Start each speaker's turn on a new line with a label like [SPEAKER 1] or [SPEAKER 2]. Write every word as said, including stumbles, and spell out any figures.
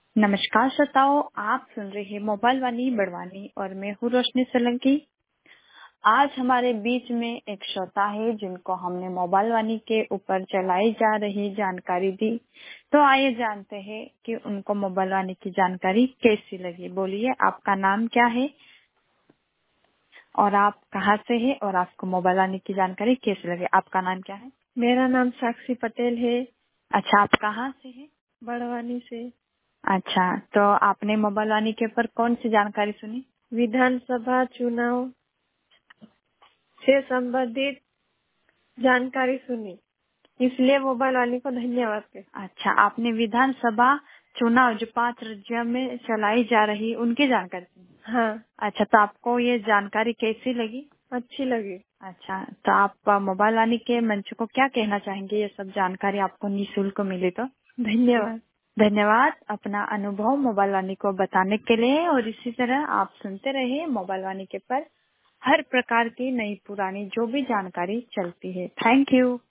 [SPEAKER 1] नमस्कार श्रोताओं, आप सुन रहे हैं मोबाइल वाणी बड़वानी और मैं हूँ रोशनी सोलंकी। आज हमारे बीच में एक श्रोता है जिनको हमने मोबाइल वाणी के ऊपर चलाई जा रही जानकारी दी। तो आइए जानते हैं कि उनको मोबाइल वाणी की जानकारी कैसी लगी। बोलिए, आपका नाम क्या है और आप कहाँ से हैं और आपको मोबाइल वाणी की जानकारी कैसी लगी? आपका नाम क्या है?
[SPEAKER 2] मेरा नाम साक्षी पटेल है।
[SPEAKER 1] अच्छा, आप कहाँ से हैं?
[SPEAKER 2] बड़वानी से।
[SPEAKER 1] अच्छा, तो आपने मोबाइल वाणी के ऊपर कौन सी जानकारी सुनी?
[SPEAKER 2] विधानसभा चुनाव से संबंधित जानकारी सुनी, इसलिए मोबाइल वाली को धन्यवाद के।
[SPEAKER 1] अच्छा, आपने विधानसभा चुनाव जो पांच राज्यों में चलाई जा रही उनकी जानकारी सुनी?
[SPEAKER 2] हाँ,
[SPEAKER 1] अच्छा, तो आपको ये जानकारी कैसी लगी?
[SPEAKER 2] अच्छी लगी।
[SPEAKER 1] अच्छा, तो आप मोबाइल वाणी के मंच को क्या कहना चाहेंगे? ये सब जानकारी आपको निःशुल्क मिली तो
[SPEAKER 2] धन्यवाद।
[SPEAKER 1] धन्यवाद अपना अनुभव मोबाइल वाणी को बताने के लिए। और इसी तरह आप सुनते रहिए मोबाइल वाणी के पर हर प्रकार की नई पुरानी जो भी जानकारी चलती है। Thank you.